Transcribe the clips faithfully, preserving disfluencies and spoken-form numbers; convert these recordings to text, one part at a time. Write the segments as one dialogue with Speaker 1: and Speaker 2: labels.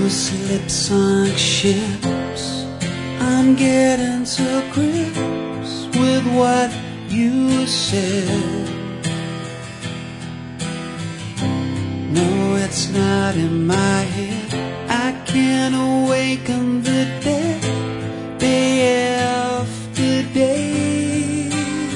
Speaker 1: slip sunk ships. I'm getting to grips with what you said. No, it's not in my head. I can't awaken the dead day after day.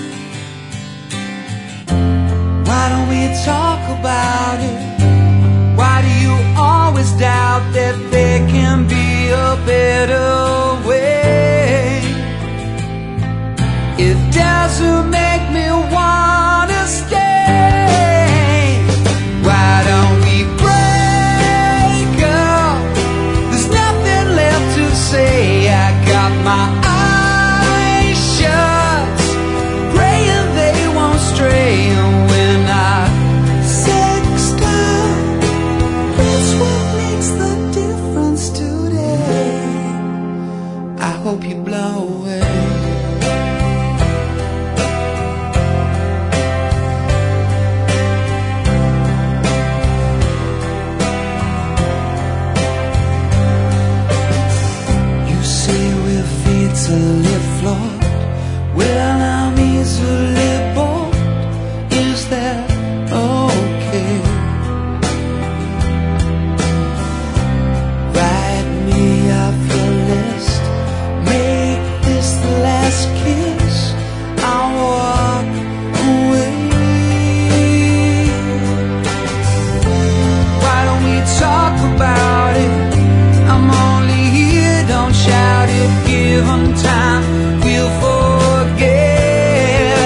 Speaker 1: Why don't we talk about it? Why do you always doubt that there can be a better way? It doesn't make me wanna stay. Why don't we break up? There's nothing left to say. I got my eyes shut, praying they won't stray. And when I sext up, that's what makes the difference today. I hope you blow away. Easily flawed, well, I'm easily bored. Is that okay? Write me off your list, make this the last kiss. I'll walk away. Why don't we talk about it? I'm only here, don't shout it. Given time, we'll forget.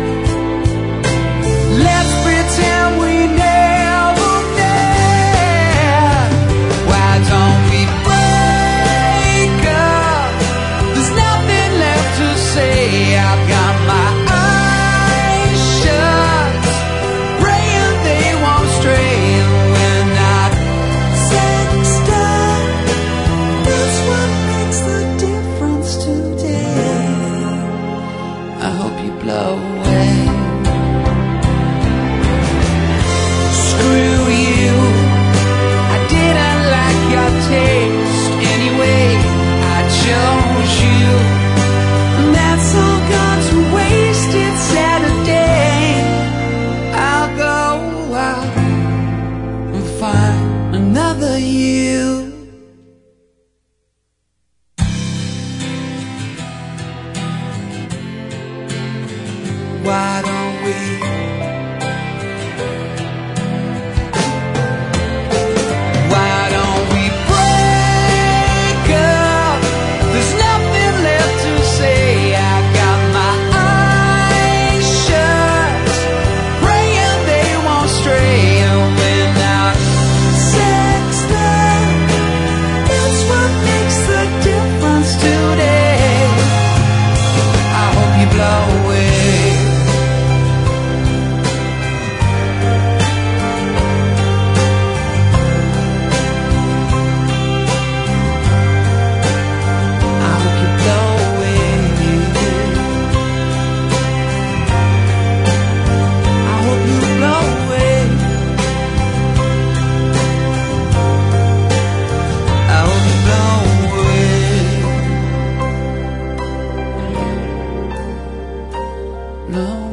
Speaker 1: Let's pretend we never met. Why don't we break up? There's nothing left to say. I've got my eyes shut, praying they won't stray. When I sext up, that's what makes the difference today. I hope you blow away. Screw you, I didn't like your taste anyway. I chose you, and that's all gone to wasted Saturday. I'll go out and find another you. Why don't we? Why don't we break up? There's nothing left to say. I got my eyes shut, praying they won't stray. And when I sext up, that's what makes the difference today. I hope you blow away. No.